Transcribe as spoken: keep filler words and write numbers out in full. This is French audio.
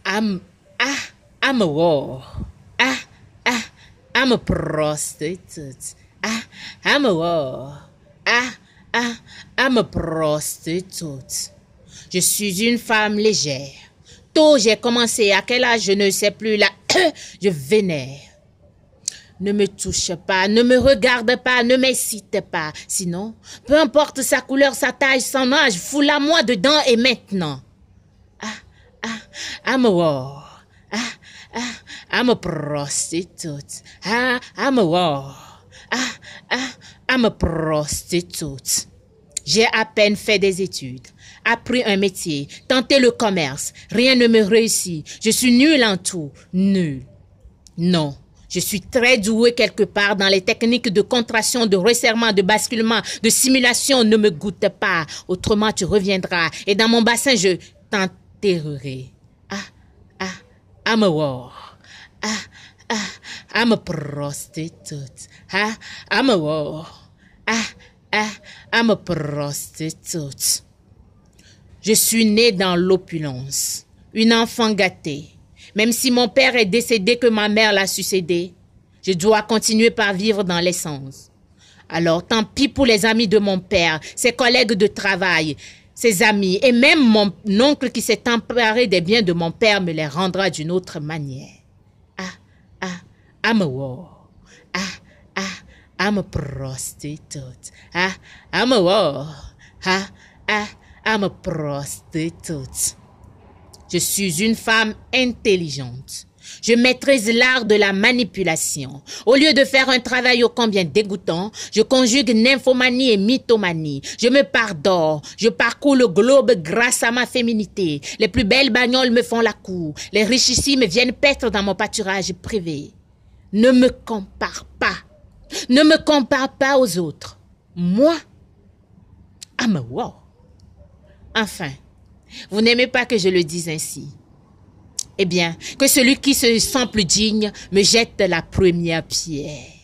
I'm, ah, I'm a whore. Ah, ah, I'm a prostitute. Ah, I'm a whore. Ah, ah, I'm a prostitute. Je suis une femme légère. Tôt j'ai commencé, à quel âge je ne sais plus, là, je vénère. Ne me touche pas, ne me regarde pas, ne m'incite pas. Sinon, peu importe sa couleur, sa taille, son âge, foule-la-moi dedans et maintenant. Ah, ah, I'm a whore. Ah, ah, I'm a prostitute. Ah, I'm a whore. Ah, ah, I'm a prostitute. J'ai à peine fait des études, appris un métier, tenté le commerce. Rien ne me réussit. Je suis nulle en tout. Nulle. Non. Je suis très douée quelque part dans les techniques de contraction, de resserrement, de basculement, de simulation. Ne me goûte pas. Autrement, tu reviendras. Et dans mon bassin, je t'enterrerai. Ah, ah, I'm a whore. Ah, ah, I'm a prostitute. Ah, I'm a whore. Ah, ah, I'm a prostitute. Je suis née dans l'opulence. Une enfant gâtée. Même si mon père est décédé que ma mère l'a succédé, je dois continuer par vivre dans l'essence. Alors, tant pis pour les amis de mon père, ses collègues de travail, ses amis, et même mon oncle qui s'est emparé des biens de mon père me les rendra d'une autre manière. Ah, ah, I'm a whore. Ah, ah, I'm a prostitute. Ah, I'm a whore. Ah, ah, I'm a prostitute. Je suis une femme intelligente. Je maîtrise l'art de la manipulation. Au lieu de faire un travail ô combien dégoûtant, je conjugue nymphomanie et mythomanie. Je me pardonne. Je parcours le globe grâce à ma féminité. Les plus belles bagnoles me font la cour. Les richissimes viennent paître dans mon pâturage privé. Ne me compare pas. Ne me compare pas aux autres. Moi, I'm a whore. Enfin, vous n'aimez pas que je le dise ainsi. Eh bien, que celui qui se sent plus digne me jette la première pierre.